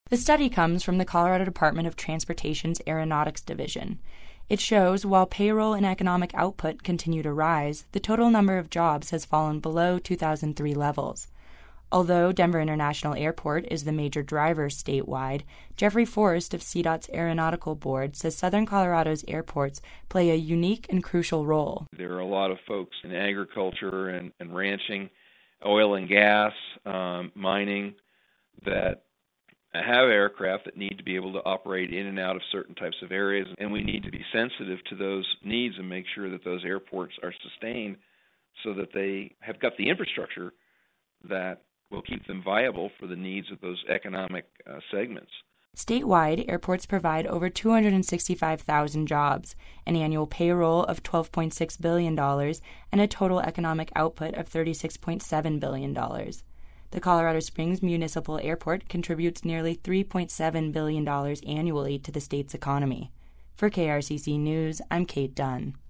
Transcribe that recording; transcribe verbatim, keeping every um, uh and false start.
The study comes from the Colorado Department of Transportation's Aeronautics Division. It shows while payroll and economic output continue to rise, the total number of jobs has fallen below two thousand three levels. Although Denver International Airport is the major driver statewide, Jeffrey Forrest of C DOT's Aeronautical Board says Southern Colorado's airports play a unique and crucial role. There are a lot of folks in agriculture and, and ranching, oil and gas, um, mining, that have aircraft that need to be able to operate in and out of certain types of areas, and we need to be sensitive to those needs and make sure that those airports are sustained so that they have got the infrastructure that will keep them viable for the needs of those economic uh, segments. Statewide, airports provide over two hundred sixty-five thousand jobs, an annual payroll of twelve point six billion dollars, and a total economic output of thirty-six point seven billion dollars. The Colorado Springs Municipal Airport contributes nearly three point seven billion dollars annually to the state's economy. For K R C C News, I'm Kate Dunn.